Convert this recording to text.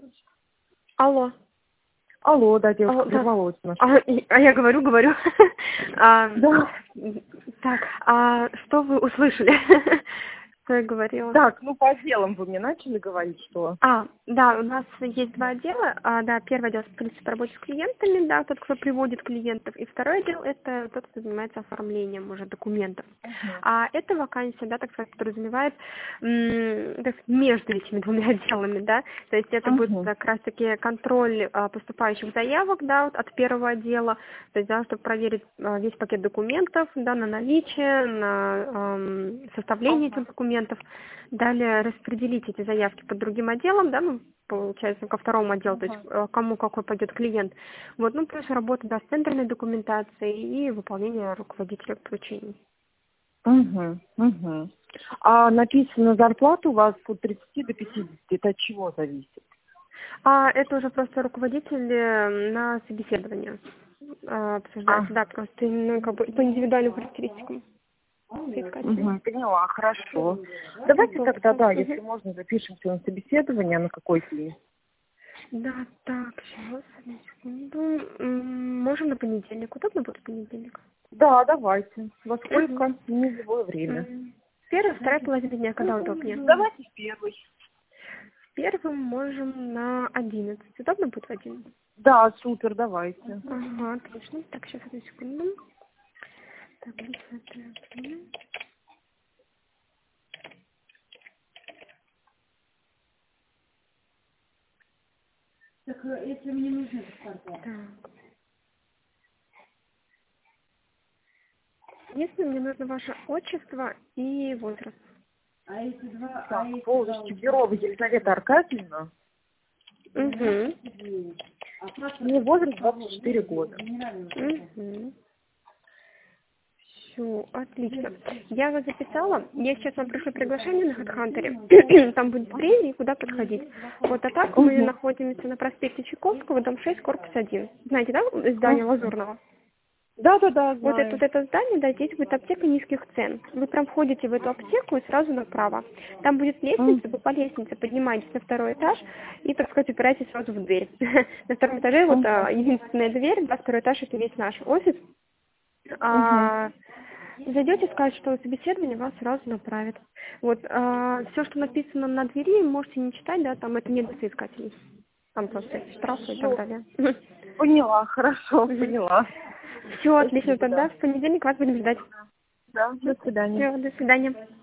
Алло. Алло, да, девушка, Алло, да. Володина. Я говорю. Да. Так, что вы услышали, что я говорила? Так, ну по делам вы мне начали говорить, что... Да, у нас есть два отдела. Да, первый отдел, в принципе, работает с клиентами, да, тот, кто приводит клиентов. И второй отдел – это тот, кто занимается оформлением уже документов. А эта вакансия, да, так сказать, подразумевает между этими двумя отделами, да. То есть это будет как раз-таки контроль поступающих заявок, да, вот от первого отдела, то есть, да, чтобы проверить весь пакет документов, да, на наличие, на составление этих документов. Далее распределить эти заявки по другим отделам, да, ну, получается, ко второму отделу, то есть кому какой пойдет клиент. Вот, ну, плюс работа, да, с тендерной документацией и выполнение руководителя поручений. А написано зарплата у вас от 30 до 50, это от чего зависит? Это уже просто руководитель на собеседование обсуждается, да, просто ну, как бы по индивидуальным характеристикам. Поняла, хорошо. Давайте тогда, да, если можно, запишемся на собеседование, на какой день? Да, так, сейчас, одну секунду. Можем на понедельник. Удобно будет в понедельник? Да, давайте. Во сколько? Не любое время. Первая, вторая половина дня, когда удобнее? Давайте в первый. Первым можем на 11. Удобно будет в 11? Да, супер, давайте. Ага, отлично. Так, сейчас, одну секунду. Так, посмотрим. Так, если мне нужно Так. Если мне нужно ваше отчество и возраст. А эти два... Так, полностью Перова Елизавета Аркадьевна. Мне возраст 24 года. Все, отлично. Я вас записала. Я сейчас вам пришлю приглашение на HeadHunter. Там будет время, куда подходить. Вот, а так мы находимся на проспекте Чайковского, дом 6, корпус 1. Знаете, да, здание Лазурного? Да, Вот это здание, да, здесь будет аптека низких цен. Вы прям входите в эту аптеку и сразу направо. Там будет лестница, вы по лестнице поднимаетесь на второй этаж и, так сказать, упираетесь сразу в дверь. На втором этаже вот единственная дверь, да, второй этаж это весь наш офис. Зайдете, скажете, что собеседование, вас сразу направят. Вот, все, что написано на двери, можете не читать, да, там это не для соискателей. Там просто штрафы и так далее. Поняла, хорошо, поняла. Все, отлично, тогда в понедельник вас будем ждать. Да, до свидания. Все, до свидания.